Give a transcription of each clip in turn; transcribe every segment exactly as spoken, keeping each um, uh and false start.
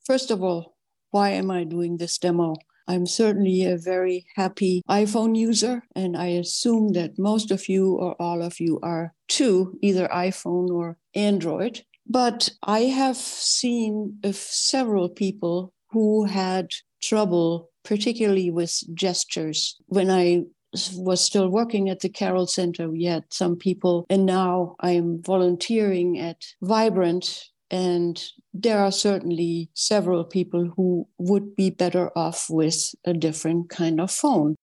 first of all, why am I doing this demo? I'm certainly a very happy iPhone user, and I assume that most of you or all of you are too, either iPhone or Android. But I have seen uh, several people who had trouble, particularly with gestures. When I was still working at the Carroll Center, we had some people, and now I'm volunteering at Vibrant. And there are certainly several people who would be better off with a different kind of phone.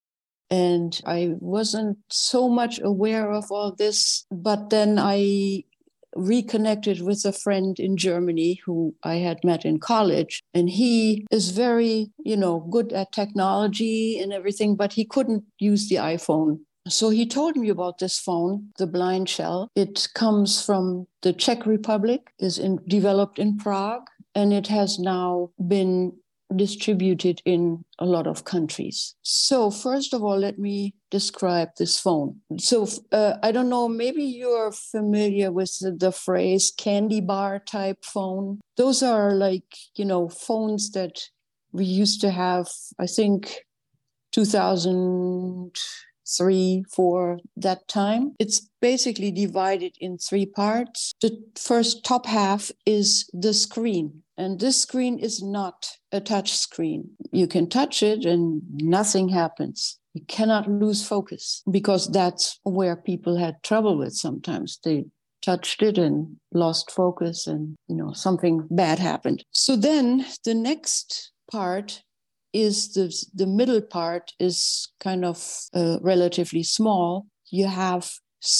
And I wasn't so much aware of all this, but then I reconnected with a friend in Germany who I had met in college. And he is very, you know, good at technology and everything, but he couldn't use the iPhone. So he told me about this phone, the Blind Shell. It comes from the Czech Republic, is in, developed in Prague, and it has now been distributed in a lot of countries. So first of all, let me describe this phone. So uh, I don't know, maybe you're familiar with the, the phrase candy bar type phone. Those are like, you know, phones that we used to have, I think, two thousand three, four, that time. It's basically divided in three parts. The first top half is the screen. And this screen is not a touch screen. You can touch it and nothing happens. You cannot lose focus because that's where people had trouble with sometimes. They touched it and lost focus and, you know, something bad happened. So then the next part is the, the middle part is kind of uh, relatively small. You have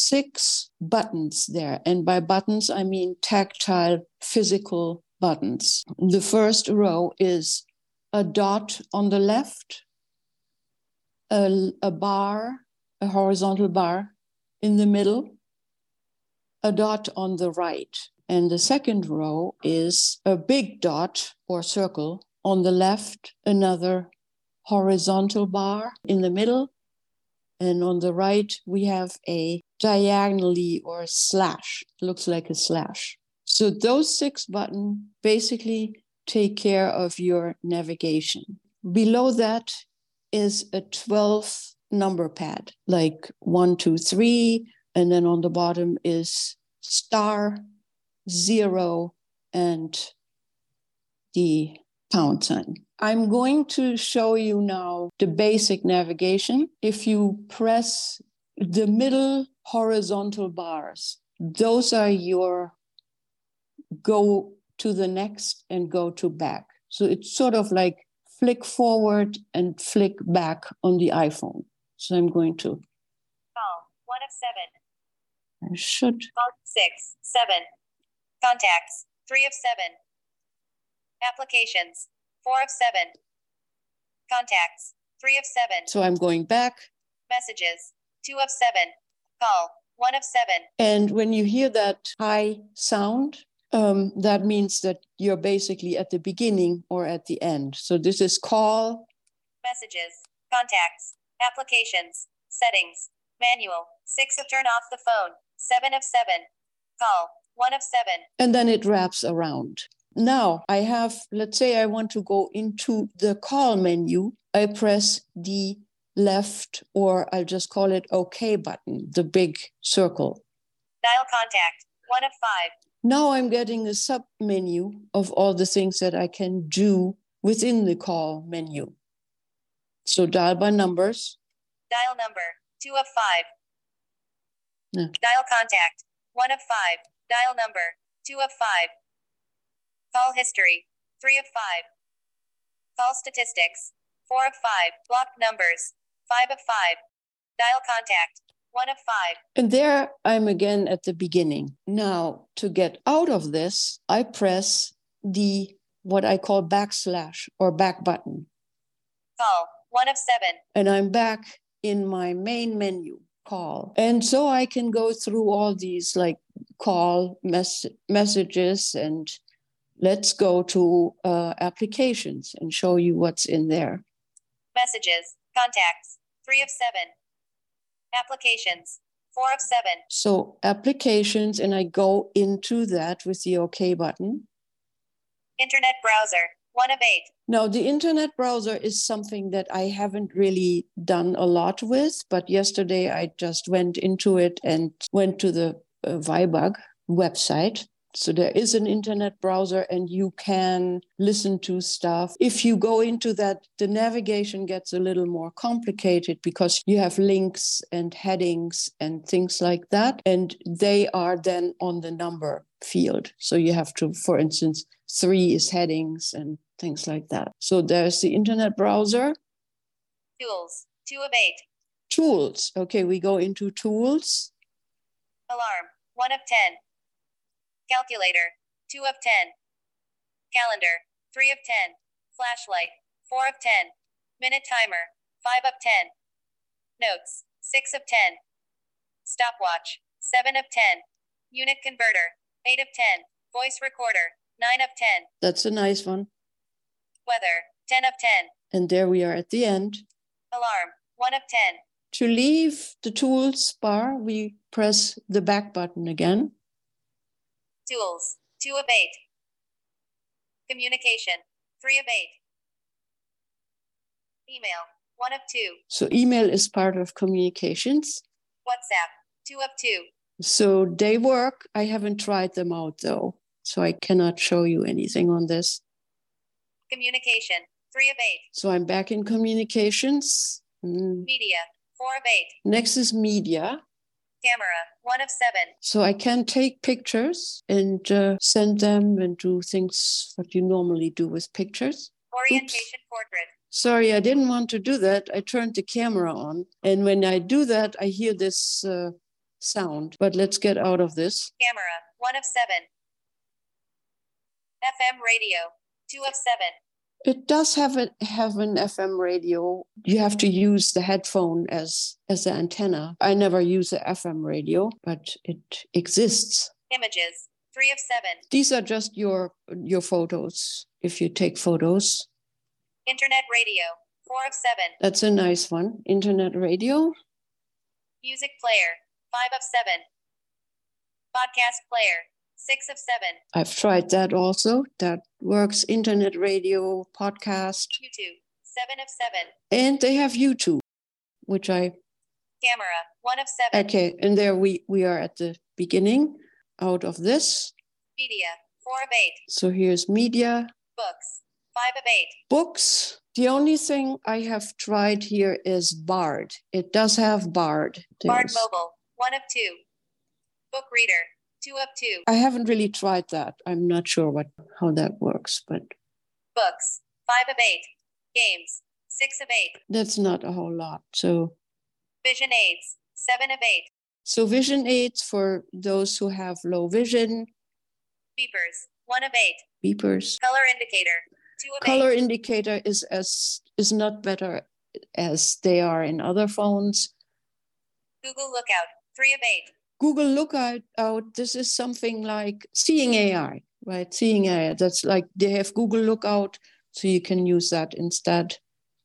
six buttons there. And by buttons, I mean tactile, physical buttons. The first row is a dot on the left, a, a bar, a horizontal bar in the middle, a dot on the right. And the second row is a big dot or circle on the left, another horizontal bar in the middle. And on the right, we have a diagonally or slash. Looks like a slash. So those six buttons basically take care of your navigation. Below that is a twelve number pad, like one, two, three. And then on the bottom is star, zero, and the pound sign. I'm going to show you now the basic navigation. If you press the middle horizontal bars, those are your go to the next and go to back. So it's sort of like flick forward and flick back on the iPhone. So I'm going to. Call one of seven. I should. Call six, seven. Contacts, three of seven. Applications, four of seven. Contacts, three of seven. So I'm going back. Messages, two of seven. Call, one of seven. And when you hear that high sound, um, that means that you're basically at the beginning or at the end. So this is call. Messages, contacts, applications, settings, manual, six of turn off the phone, seven of seven. Call, one of seven. And then it wraps around. Now I have, let's say I want to go into the call menu. I press the left, or I'll just call it OK button, the big circle. Dial contact, one of five. Now I'm getting a sub menu of all the things that I can do within the call menu. So dial by numbers. Dial number, two of five. Yeah. Dial contact, one of five. Dial number, two of five. Call history, three of five. Call statistics, four of five. Blocked numbers, five of five. Dial contact, one of five. And there I'm again at the beginning. Now, to get out of this, I press the, what I call backslash or back button. Call, one of seven. And I'm back in my main menu, call. And so I can go through all these like call mes- messages and let's go to uh, applications and show you what's in there. Messages, contacts, three of seven. Applications, four of seven. So applications, and I go into that with the OK button. Internet browser, one of eight. Now, the internet browser is something that I haven't really done a lot with, but yesterday I just went into it and went to the uh, Vibug website. So there is an internet browser and you can listen to stuff. If you go into that, the navigation gets a little more complicated because you have links and headings and things like that. And they are then on the number field. So you have to, for instance, three is headings and things like that. So there's the internet browser. Tools, two of eight. Tools. Okay, we go into tools. Alarm, one of ten. Calculator, two of ten. Calendar, three of ten. Flashlight, four of ten. Minute timer, five of ten. Notes, six of ten. Stopwatch, seven of ten. Unit converter, eight of ten. Voice recorder, nine of ten. That's a nice one. Weather, ten of ten. And there we are at the end. Alarm, one of ten. To leave the tools bar, we press the back button again. Tools, two of eight. Communication, three of eight. Email, one of two. So email is part of communications. WhatsApp, two of two. So they work. I haven't tried them out though, so I cannot show you anything on this. Communication, three of eight. So I'm back in communications. Mm. Media, four of eight. Next is media. Camera, one of seven. So I can take pictures and uh, send them and do things what you normally do with pictures. Orientation Oops. portrait. Sorry, I didn't want to do that. I turned the camera on. And when I do that, I hear this uh, sound. But let's get out of this. Camera, one of seven. F M radio, two of seven. It does have a, have an F M radio. You have to use the headphone as, as the antenna. I never use a F M radio, but it exists. Images, three of seven. These are just your, your photos, if you take photos. Internet radio, four of seven. That's a nice one. Internet radio. Music player, five of seven. Podcast player, six of seven. I've tried that also. That works. Internet radio, podcast. YouTube, seven of seven. And they have YouTube, which I... Camera, one of seven. Okay, and there we, we are at the beginning out of this. Media, four of eight. So here's media. Books, five of eight. Books. The only thing I have tried here is Bard. It does have Bard. Bard There's... Mobile, one of two. Book reader, two of two. I haven't really tried that. I'm not sure what how that works, but... Books, five of eight. Games, six of eight. That's not a whole lot, so... Vision aids, seven of eight. So vision aids for those who have low vision. Beepers, one of eight. Beepers. Color indicator, two of Color eight. indicator is as is not better as they are in other phones. Google Lookout, three of eight. Google Lookout, out, this is something like Seeing A I, right? Seeing A I, that's like they have Google Lookout, so you can use that instead.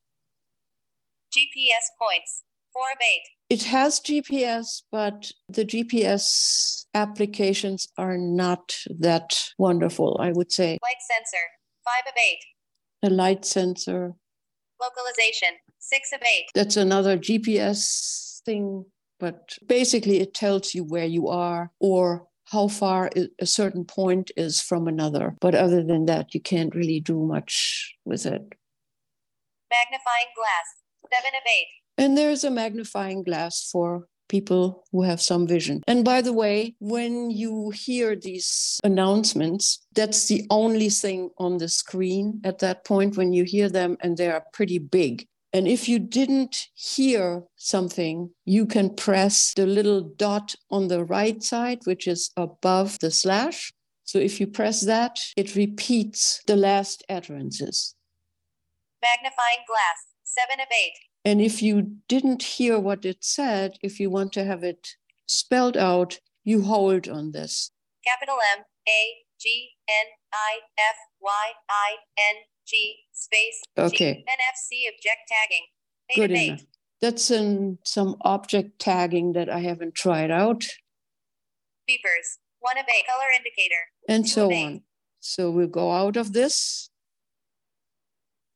G P S points, four of eight. It has G P S, but the G P S applications are not that wonderful, I would say. Light sensor, five of eight. A light sensor. Localization, six of eight. That's another G P S thing, but basically it tells you where you are or how far a certain point is from another. But other than that, you can't really do much with it. Magnifying glass, seven of eight. And there's a magnifying glass for people who have some vision. And by the way, when you hear these announcements, that's the only thing on the screen at that point when you hear them, and they are pretty big. And if you didn't hear something, you can press the little dot on the right side, which is above the slash. So if you press that, it repeats the last utterances. Magnifying glass, seven of eight. And if you didn't hear what it said, if you want to have it spelled out, you hold on this. Capital M, A, G, N, I, F, Y, I, N, G, space, Okay. G, N F C object tagging. Eight Good of enough. eight. That's in some object tagging that I haven't tried out, Beepers, one of eight. Color indicator. and Two so of eight. on. So we'll go out of this.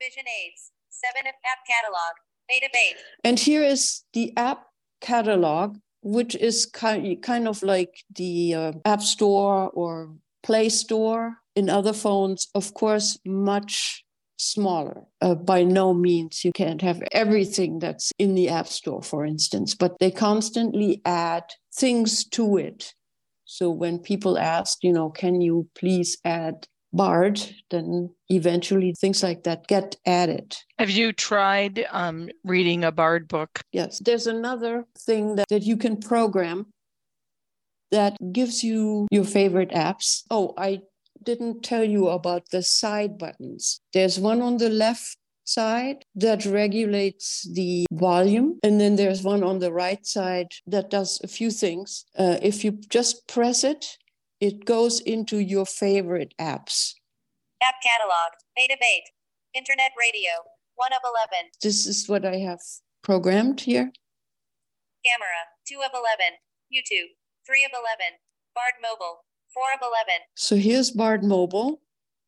Vision aids. seven of app catalog. eight of eight. And here is the app catalog, which is kind, kind of like the uh, App Store or Play Store in other phones, of course, much smaller. Uh, by no means you can't have everything that's in the App Store, for instance, but they constantly add things to it. So when people ask, you know, can you please add Bard, then eventually things like that get added. Have you tried um, reading a Bard book? Yes. There's another thing that, that you can program that gives you your favorite apps. Oh, I didn't tell you about the side buttons. There's one on the left side that regulates the volume, and then there's one on the right side that does a few things. Uh, if you just press it, it goes into your favorite apps. App catalog. eight of eight. Internet radio. one of eleven. This is what I have programmed here. Camera. two of eleven. YouTube. three of eleven. Bard Mobile. four of eleven. So here's Bard Mobile.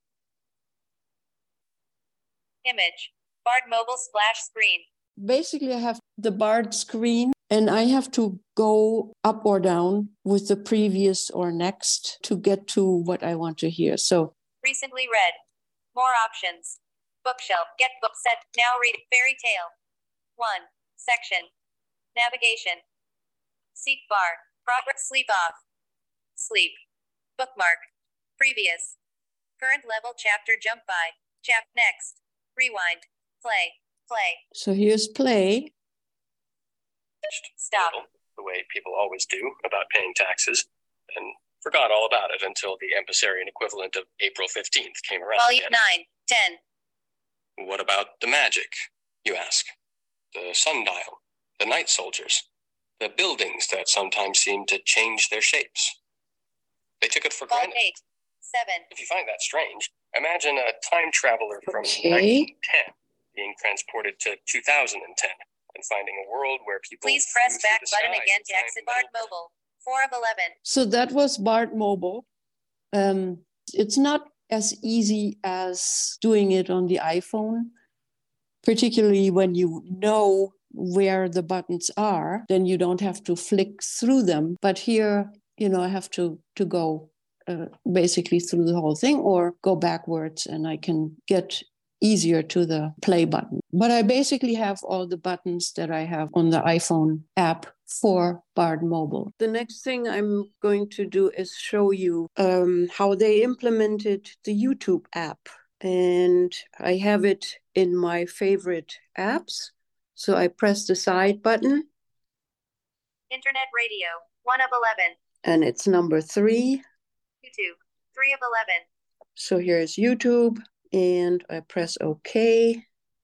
Image. Bard Mobile splash screen. Basically, I have the Bard screen, and I have to go up or down with the previous or next to get to what I want to hear. So recently read. More options. Bookshelf. Get book set. Now read fairy tale. one. Section. Navigation. Seek bar. Progress. Sleep off. Sleep. Bookmark. Previous. Current level chapter jump by. Chap next. Rewind. Play. Play. So here's play. Stop. The way people always do about paying taxes, and forgot all about it until the Empresarian equivalent of April fifteenth came around. Volume again. nine. ten. What about the magic, you ask? The sundial, the night soldiers, the buildings that sometimes seem to change their shapes. They took it for Volume granted. eight. seven. If you find that strange, imagine a time traveler from Okay. nineteen ten being transported to two thousand ten and finding a world where people Please flew press through back the button sky again and to find exit metal Bard Mobile. four of eleven. So that was Bard Mobile. Um, it's not as easy as doing it on the iPhone, particularly when you know where the buttons are, then you don't have to flick through them. But here, you know, I have to, to go uh, basically through the whole thing or go backwards, and I can get easier to the play button. But I basically have all the buttons that I have on the iPhone app for Bard Mobile. The next thing I'm going to do is show you um, how they implemented the YouTube app. And I have it in my favorite apps. So I press the side button. Internet radio. one of eleven. And it's number three. YouTube. three of eleven. So here's YouTube. And I press OK.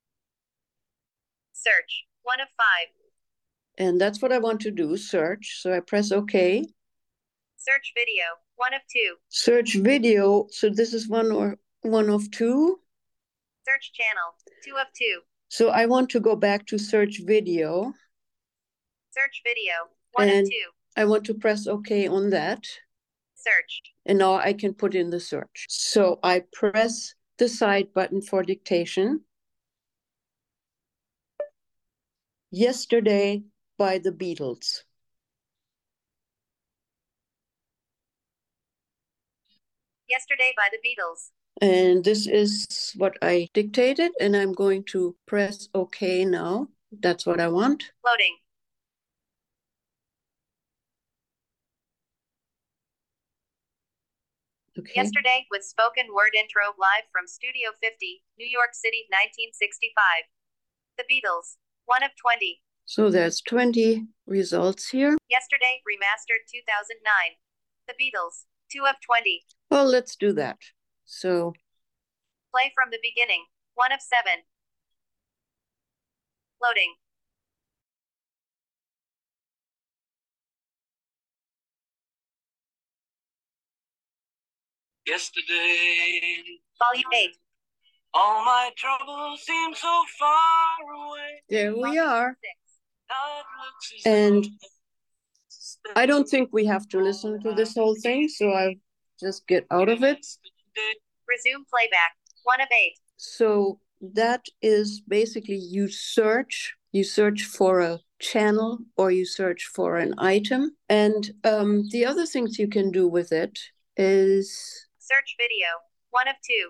Search. one of five. And that's what I want to do, search. So I press OK. Search video. one of two. Search video. So this is one or one of two. Search channel. two of two. So I want to go back to search video. Search video. one And of two. I want to press OK on that. Search. And now I can put in the search. So I press the side button for dictation. Yesterday by the Beatles. Yesterday by the Beatles. And this is what I dictated, and I'm going to press OK now. That's what I want. Loading. Okay. Yesterday with spoken word intro live from Studio fifty, New York City, nineteen sixty-five. The Beatles. one of twenty. So there's twenty results here. Yesterday remastered two thousand nine. The Beatles. two of twenty. Well, let's do that. So Play from the beginning. one of seven. Loading. Yesterday, Volume eight. all my troubles seem so far away. there we are. six. Now it looks as And though I don't think we have to listen to this whole thing, so I just get out of it. Resume playback. one of eight. So that is basically you search, you search for a channel or you search for an item. And um, the other things you can do with it is search video, one of two.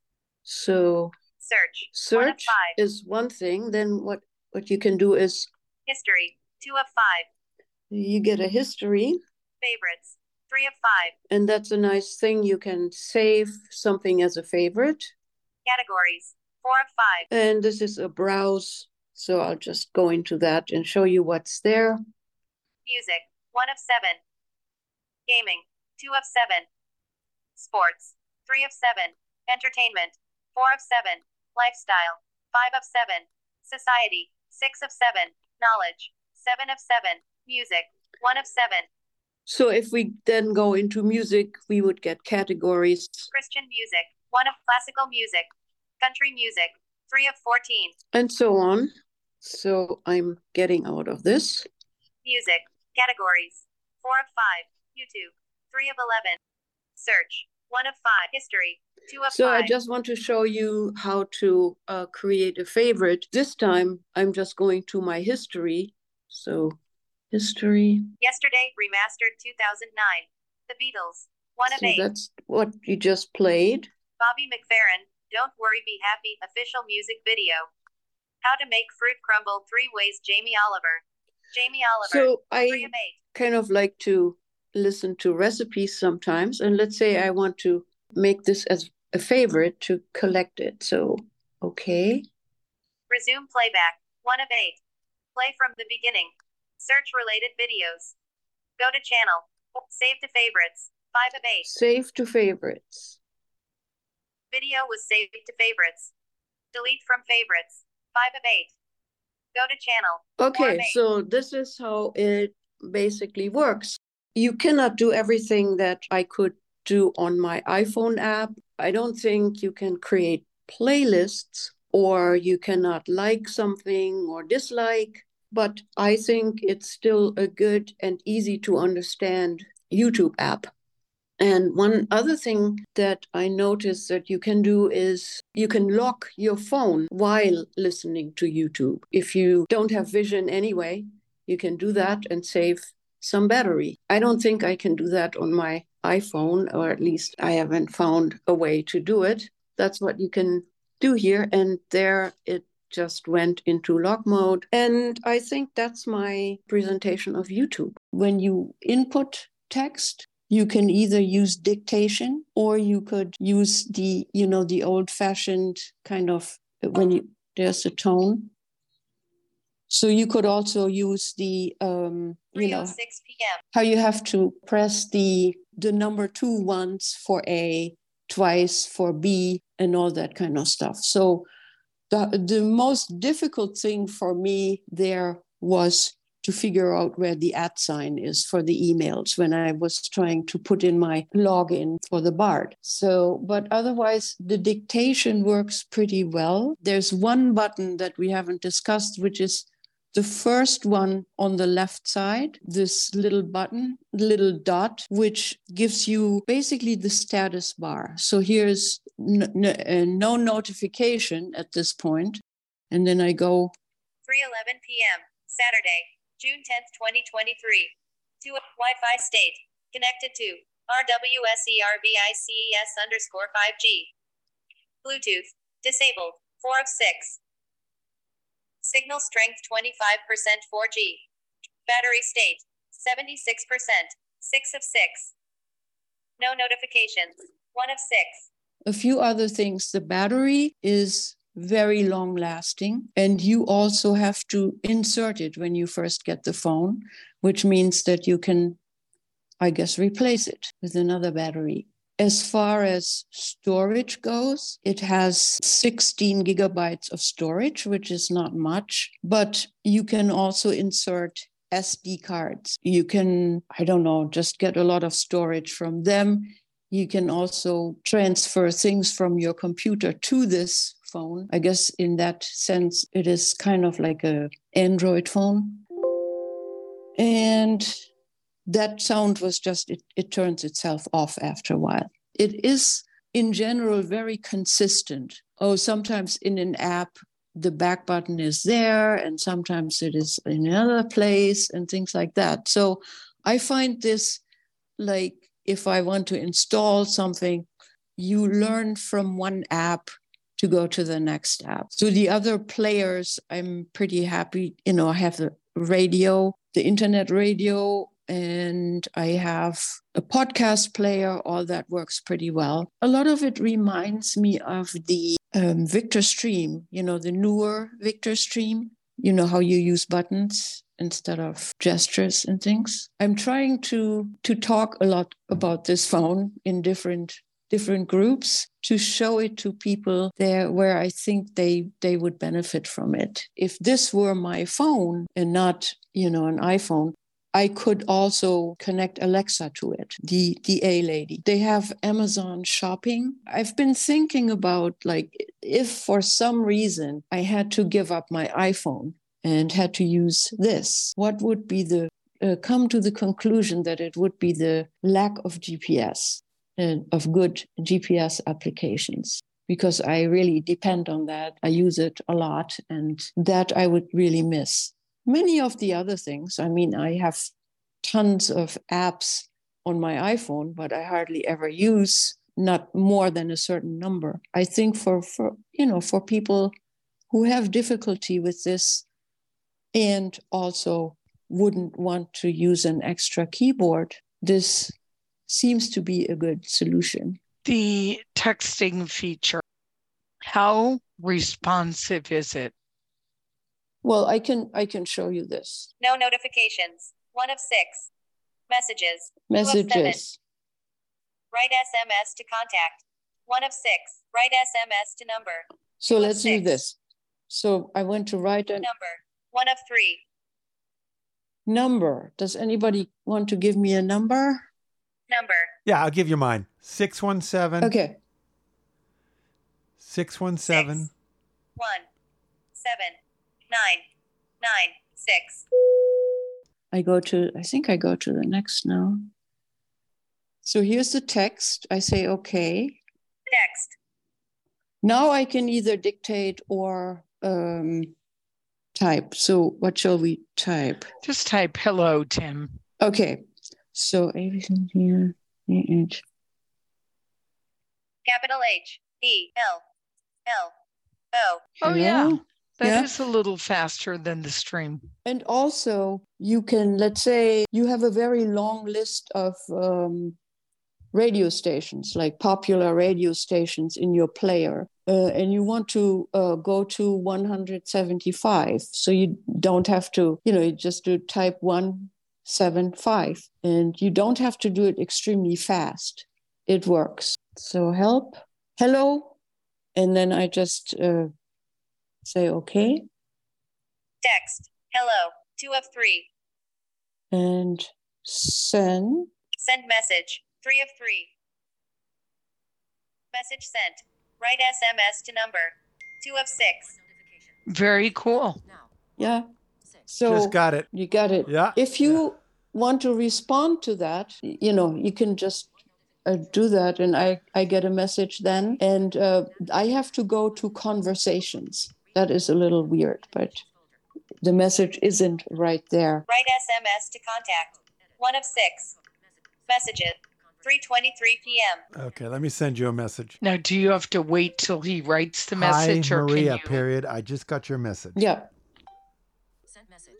So search, search one of five. is one thing. Then what, what you can do is history, two of five. You get a history. Favorites, three of five. And that's a nice thing. You can save something as a favorite. Categories, four of five. And this is a browse. So I'll just go into that and show you what's there. Music, one of seven. Gaming, two of seven. Sports, three of seven. Entertainment, four of seven. Lifestyle, five of seven. Society, six of seven. Knowledge, seven of seven. Music, one of seven. So if we then go into music, we would get categories. Christian music, one of classical music. Country music, three of fourteen. And so on. So I'm getting out of this. Music, categories, four of five. YouTube, three of eleven. Search, one of five. History, two of so five. So I just want to show you how to uh, create a favorite. This time I'm just going to my history. So history. Yesterday, remastered two thousand nine. The Beatles, one of so eight. That's what you just played. Bobby McFerrin, Don't Worry Be Happy official music video. How to make fruit crumble three ways. Jamie Oliver. Jamie Oliver. So I three of eight. kind of like to listen to recipes sometimes. And let's say I want to make this as a favorite to collect it. So, okay. Resume playback. One of eight. Play from the beginning. Search related videos. Go to channel. Save to favorites. Five of eight. Save to favorites. Video was saved to favorites. Delete from favorites. Five of eight. Go to channel. Okay, so this is how it basically works. You cannot do everything that I could do on my iPhone app. I don't think you can create playlists, or you cannot like something or dislike, but I think it's still a good and easy to understand YouTube app. And one other thing that I noticed that you can do is you can lock your phone while listening to YouTube. If you don't have vision anyway, you can do that and save some battery. I don't think I can do that on my iPhone, or at least I haven't found a way to do it. That's what you can do here. And there it just went into lock mode. And I think that's my presentation of YouTube. When you input text, you can either use dictation, or you could use the, you know, the old-fashioned kind of, when you, there's a tone. So you could also use the, um, you know, six p.m. how you have to press the the number two once for A, twice for B, and all that kind of stuff. So the the most difficult thing for me there was to figure out where the at sign is for the emails when I was trying to put in my login for the Bard. So, but otherwise the dictation works pretty well. There's one button that we haven't discussed, which is the first one on the left side, this little button, little dot, which gives you basically the status bar. So here's n- n- no notification at this point. And then I go. three eleven p.m. Saturday, June tenth, twenty twenty-three. To a Wi-Fi state. Connected to R W S E R V I C E S underscore five G. Bluetooth. Disabled. four of six. Signal strength twenty-five percent four G. Battery state. seventy-six percent. six of six. No notifications. one of six. A few other things. The battery is very long lasting, and you also have to insert it when you first get the phone, which means that you can, I guess, replace it with another battery. As far as storage goes, it has sixteen gigabytes of storage, which is not much, but you can also insert S D cards. You can, I don't know, just get a lot of storage from them. You can also transfer things from your computer to this phone. I guess in that sense, it is kind of like an Android phone. And that sound was just, it, it turns itself off after a while. It is in general very consistent. Oh, sometimes in an app, the back button is there and sometimes it is in another place and things like that. So I find this like if I want to install something, you learn from one app to go to the next app. So the other players, I'm pretty happy. You know, I have the radio, the internet radio, and I have a podcast player. All that works pretty well. A lot of it reminds me of the um, Victor Stream, you know, the newer Victor Stream. You know how you use buttons instead of gestures and things. I'm trying to to talk a lot about this phone in different different groups to show it to people there where I think they they would benefit from it. If this were my phone and not, you know, an iPhone, I could also connect Alexa to it, the, the A lady. They have Amazon shopping. I've been thinking about, like, if for some reason I had to give up my iPhone and had to use this, what would be the, uh, come to the conclusion that it would be the lack of G P S and of good G P S applications, because I really depend on that. I use it a lot, and that I would really miss. Many of the other things, I mean, I have tons of apps on my iPhone, but I hardly ever use not more than a certain number. I think for, for you know, for people who have difficulty with this and also wouldn't want to use an extra keyboard, this seems to be a good solution. The texting feature, how responsive is it? Well, I can I can show you this. No notifications. One of six. Messages. Messages. Two of seven. Write S M S to contact. One of six. Write S M S to number. So Two of let's do six. this. So I went to write a Number. One of three. number. Does anybody want to give me a number? Number. Yeah, I'll give you mine. six one seven. Okay. six one seven. Six. One. Seven. Nine. Nine. Six. I go to, I think I go to the next now. So here's the text. I say, okay. Text. Now I can either dictate or um, type. So what shall we type? Just type hello, Tim. Okay. So everything here. H. Capital H. E. L. L. O. Oh, yeah. Hello? That Yeah. is a little faster than the stream. And also you can, let's say you have a very long list of um, radio stations, like popular radio stations in your player, uh, and you want to uh, go to one hundred seventy-five. So you don't have to, you know, you just do type one seven five, and you don't have to do it extremely fast. It works. So help, hello, and then I just uh, say okay. Text. Hello. Two of three. And send. Send message. Three of three. Message sent. Write S M S to number. Two of six. Very cool. Yeah. So Just got it. you got it. Yeah. If you want to respond to that, you know, you can just uh, do that, and I, I get a message then, and uh, I have to go to conversations. That is a little weird, but the message isn't right there. Write S M S to contact. One of six. Messages. three twenty-three p.m. Okay, let me send you a message. Now, do you have to wait till he writes the message, Hi, or Maria, can you? period. I just got your message. Yeah, Send message.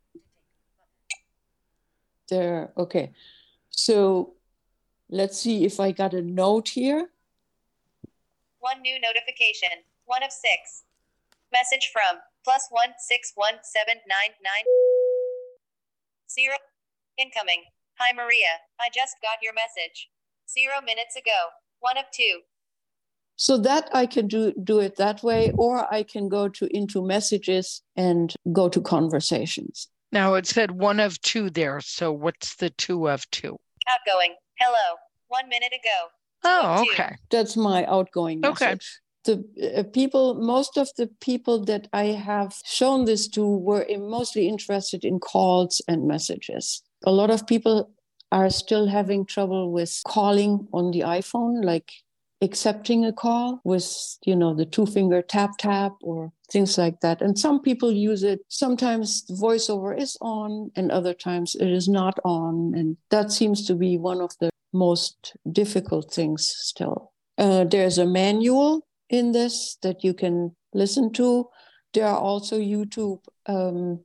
there. Okay. So let's see if I got a note here. One new notification. One of six. Message from plus one six one seven nine nine zero. Incoming. Hi Maria, I just got your message. Zero minutes ago. One of two. So that I can do do it that way, or I can go to into messages and go to conversations. Now, it said one of two there. So what's the two of two? Outgoing. Hello. One minute ago. Two Oh, of two. okay. That's my outgoing Okay. message. The uh, people, most of the people that I have shown this to were in- mostly interested in calls and messages. A lot of people are still having trouble with calling on the iPhone, like accepting a call with, you know, the two finger tap tap or things like that. And some people use it. Sometimes the voiceover is on and other times it is not on. And that seems to be one of the most difficult things still. Uh, there's a manual in this that you can listen to. There are also YouTube um,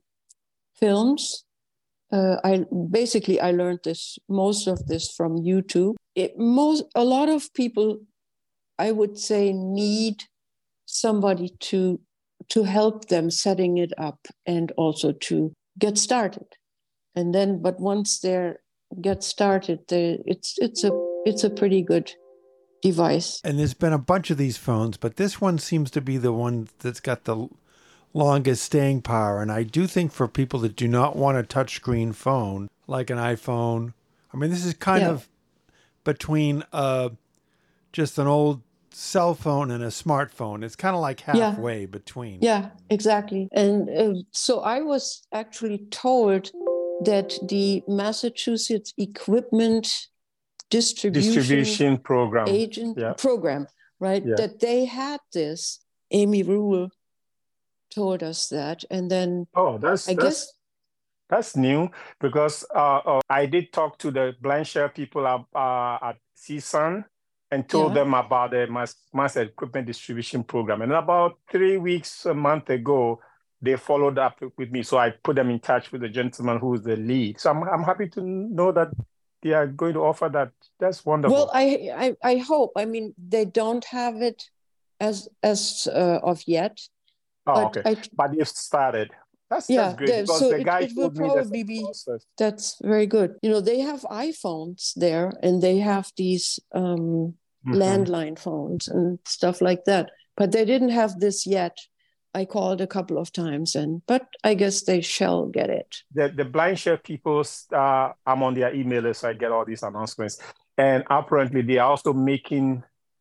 films. Uh, I basically I learned this most of this from YouTube. It most a lot of people, I would say, need somebody to to help them setting it up and also to get started. And then, but once they're get started, they, it's it's a it's a pretty good device. And there's been a bunch of these phones, but this one seems to be the one that's got the longest staying power. And I do think for people that do not want a touchscreen phone, like an iPhone, I mean, this is kind Yeah. of between uh, just an old cell phone and a smartphone. It's kind of like Yeah. halfway between. Yeah, exactly. And uh, so I was actually told that the Massachusetts Equipment Distribution, Distribution program. Agent Yeah. Program, right? Yeah. That they had this. Amy Rule told us that. And then Oh, that's I that's guess, that's new because uh, uh, I did talk to the Blindshare people at, uh, at C S U N and told Yeah. them about the mass, mass equipment distribution program. And about three weeks, a month ago, they followed up with me. So I put them in touch with the gentleman who is the lead. So I'm I'm happy to know that they are going to offer that. That's wonderful. well, I, I, I hope, I mean, they don't have it as, as uh, of yet. oh, but okay. I, But you've started. That's Yeah, that's great the- because so the it- guy it will told me that's probably a be- process. That's very good. You know, they have iPhones there and they have these um, Mhm. landline phones and stuff like that. But they didn't have this yet. I called a couple of times, and but I guess they shall get it. The the Blindshare people, uh, I'm on their email list, so I get all these announcements. And apparently, they are also making,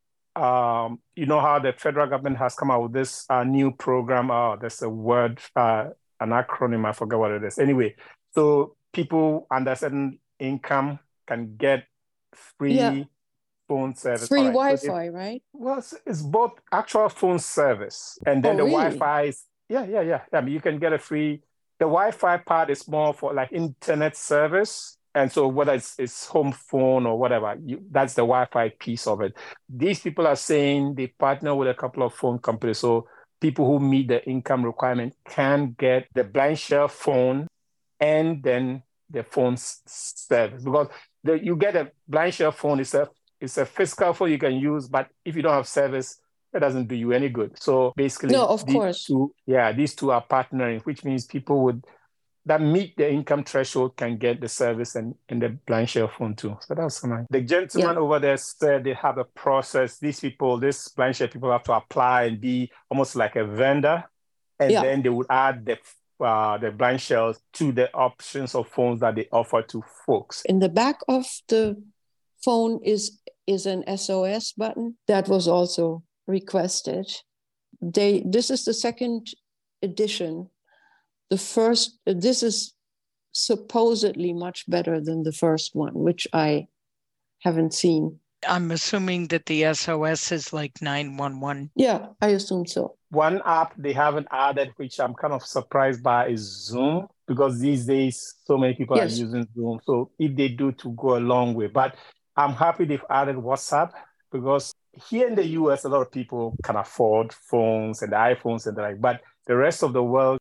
um, you know, how the federal government has come out with this uh, new program. Oh, there's a word, uh, an acronym. I forgot what it is. Anyway, so people under certain income can get free Yeah. phone service. Free All right, so they- Wi-Fi, right? Well, it's, it's both actual phone service and then Oh, the really? Wi-Fi is, yeah, yeah, yeah. I mean, you can get a free, the Wi-Fi part is more for like internet service. And so whether it's, it's home phone or whatever, you, that's the Wi-Fi piece of it. These people are saying they partner with a couple of phone companies. So people who meet the income requirement can get the Blindshare phone and then the phone s- service. Because the, you get a Blindshare phone, it's a It's a physical phone you can use, but if you don't have service, it doesn't do you any good. So basically, No, of these course. two, yeah, these two are partnering, which means people would that meet the income threshold can get the service and, and the Blindshare phone too. So that's nice. The gentleman Yeah. over there said they have a process. These people, these Blindshare people have to apply and be almost like a vendor, and Yeah. then they would add the uh, the Blindshare to the options of phones that they offer to folks. In the back of the phone is is an S O S button that was also requested. They this is the second edition. The first this is supposedly much better than the first one, which I haven't seen. I'm assuming that the S O S is like nine one one. Yeah, I assume so. One app they haven't added, which I'm kind of surprised by, is Zoom, because these days so many people Yes. are using Zoom. So if they do, to go a long way. But I'm happy they've added WhatsApp, because here in the U S, a lot of people can afford phones and the iPhones and the like, but the rest of the world,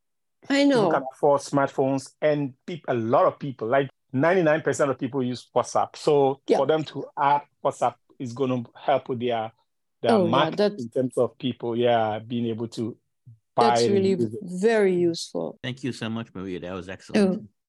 I people know. can afford smartphones, and people, a lot of people, like ninety-nine percent of people use WhatsApp. So Yeah. for them to add WhatsApp is going to help with their, their Oh, yeah, market that's- in terms of people, yeah, being able to buy That's it and really use it. very useful. Thank you so much, Maria. That was excellent. Oh,